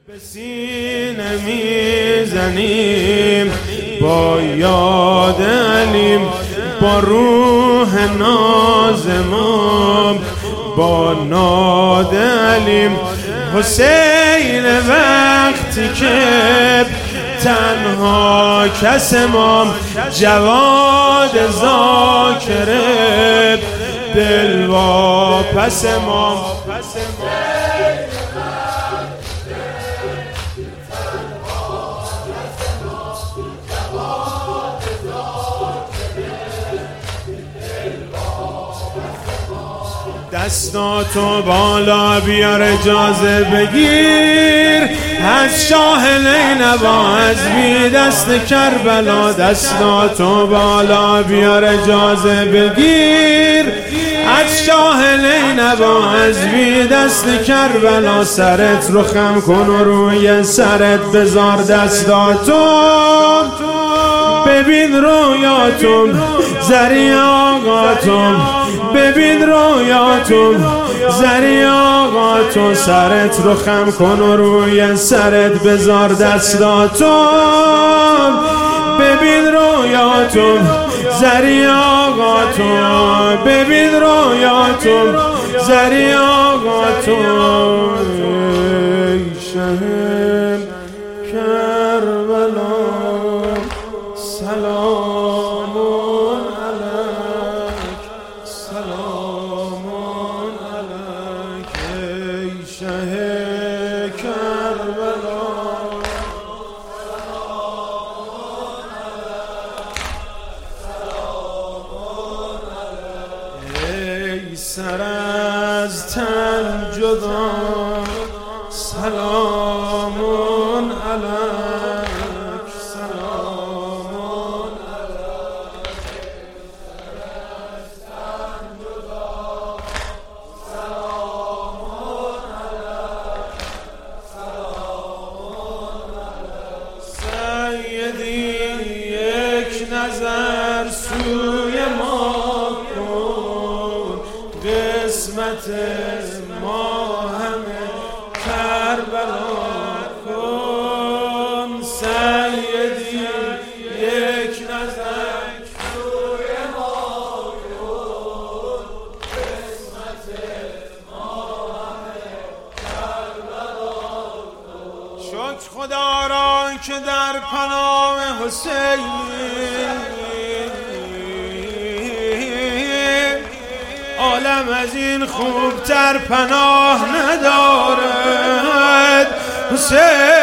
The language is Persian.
به سینه میزنیم با یاد علیم، با روح نازمام، با ناد علیم. حسین وقتی که تنها کس مام، جواد ذاکره دل واپس مام. دستاتو بالا بیار اجازه بگیر از شاه نینوا، از بی دست کربلا. دستاتو بالا بیار اجازه بگیر از شاه نینوا، از بی دست کربلا. سرت رو خم کن و روی سرت بذار دستاتو، ببین رویاتون زری آقاتون، ببین رویاتون زری آقاتون. سرت رو خم کن و روی سرت بذار دستاتون، ببین رویاتون زری آقاتون، ببین رویاتون زری آقاتون. ای شهر کربلا سلامون علیک، سلامون علیک. ای شهر کربلا سلامون علیک. ای سر از تن جدا سلامون علیک، سلامون علیک. سیدی یک نظر سوی ما کن، قسمت ما همه کربلا کن. سیدی یک نظر سوی ما کن، قسمت ما همه کربلا کن. شکر خدا را که در پناه حسین عالم از این خوبتر پناه ندارد. حسین